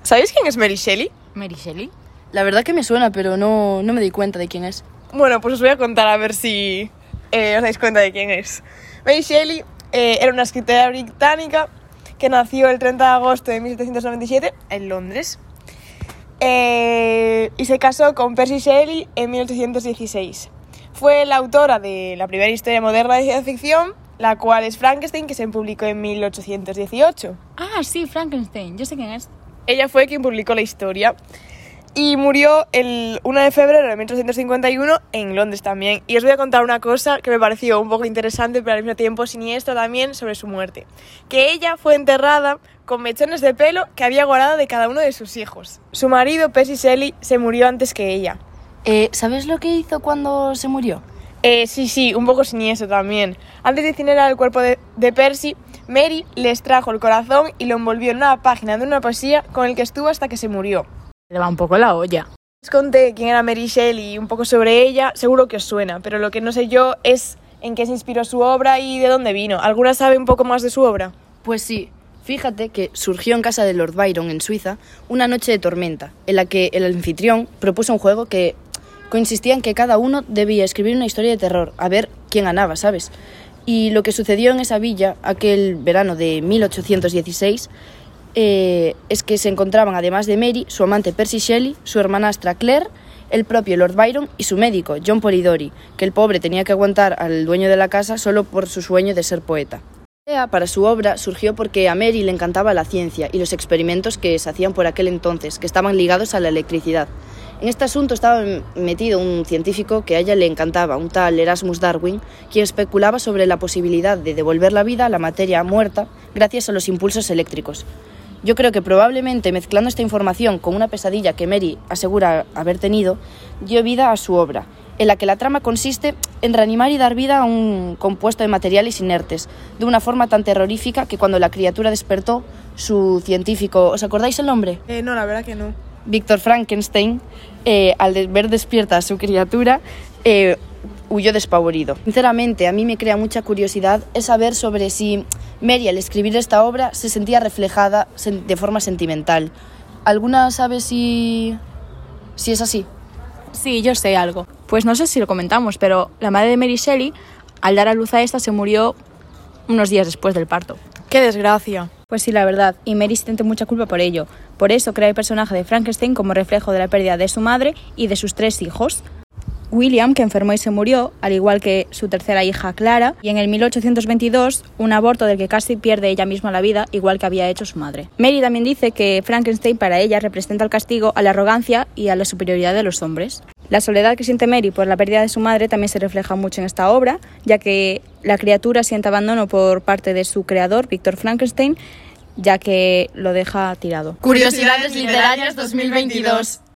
¿Sabéis quién es Mary Shelley? ¿Mary Shelley? La verdad que me suena, pero no me di cuenta de quién es. Bueno, pues os voy a contar a ver si os dais cuenta de quién es. Mary Shelley era una escritora británica que nació el 30 de agosto de 1797 en Londres y se casó con Percy Shelley en 1816. Fue la autora de la primera historia moderna de ciencia ficción, la cual es Frankenstein, que se publicó en 1818. Ah, sí, Frankenstein, yo sé quién es. Ella fue quien publicó la historia y murió el 1 de febrero de 1851 en Londres también. Y os voy a contar una cosa que me pareció un poco interesante, pero al mismo tiempo siniestra también, sobre su muerte. Que ella fue enterrada con mechones de pelo que había guardado de cada uno de sus hijos. Su marido, Percy Shelley, se murió antes que ella. ¿Sabes lo que hizo cuando se murió? Sí, un poco siniestro también. Antes de incinerar el cuerpo de Percy, Mary le extrajo el corazón y lo envolvió en una página de una poesía con el que estuvo hasta que se murió. Le va un poco la olla. Os conté quién era Mary Shelley y un poco sobre ella, seguro que os suena, pero lo que no sé yo es en qué se inspiró su obra y de dónde vino. ¿Alguna sabe un poco más de su obra? Pues sí, fíjate que surgió en casa de Lord Byron, en Suiza, una noche de tormenta, en la que el anfitrión propuso un juego que consistía en que cada uno debía escribir una historia de terror, a ver quién ganaba, ¿sabes? Y lo que sucedió en esa villa, aquel verano de 1816, es que se encontraban, además de Mary, su amante Percy Shelley, su hermanastra Claire, el propio Lord Byron y su médico, John Polidori, que el pobre tenía que aguantar al dueño de la casa solo por su sueño de ser poeta. La idea para su obra surgió porque a Mary le encantaba la ciencia y los experimentos que se hacían por aquel entonces, que estaban ligados a la electricidad. En este asunto estaba metido un científico que a ella le encantaba, un tal Erasmus Darwin, quien especulaba sobre la posibilidad de devolver la vida a la materia muerta gracias a los impulsos eléctricos. Yo creo que probablemente mezclando esta información con una pesadilla que Mary asegura haber tenido, dio vida a su obra, en la que la trama consiste en reanimar y dar vida a un compuesto de materiales inertes, de una forma tan terrorífica que cuando la criatura despertó, su científico, ¿os acordáis el nombre? No, la verdad que no. Víctor Frankenstein, al ver despierta a su criatura, huyó despavorido. Sinceramente, a mí me crea mucha curiosidad es saber sobre si Mary, al escribir esta obra, se sentía reflejada de forma sentimental. ¿Alguna sabe si es así? Sí, yo sé algo. Pues no sé si lo comentamos, pero la madre de Mary Shelley, al dar a luz a esta, se murió unos días después del parto. ¡Qué desgracia! Pues sí, la verdad, y Mary siente mucha culpa por ello. Por eso crea el personaje de Frankenstein como reflejo de la pérdida de su madre y de sus 3 hijos. William, que enfermó y se murió, al igual que su tercera hija Clara, y en el 1822 un aborto del que casi pierde ella misma la vida, igual que había hecho su madre. Mary también dice que Frankenstein para ella representa el castigo a la arrogancia y a la superioridad de los hombres. La soledad que siente Mary por la pérdida de su madre también se refleja mucho en esta obra, ya que la criatura siente abandono por parte de su creador, Víctor Frankenstein, ya que lo deja tirado. Curiosidades literarias 2022.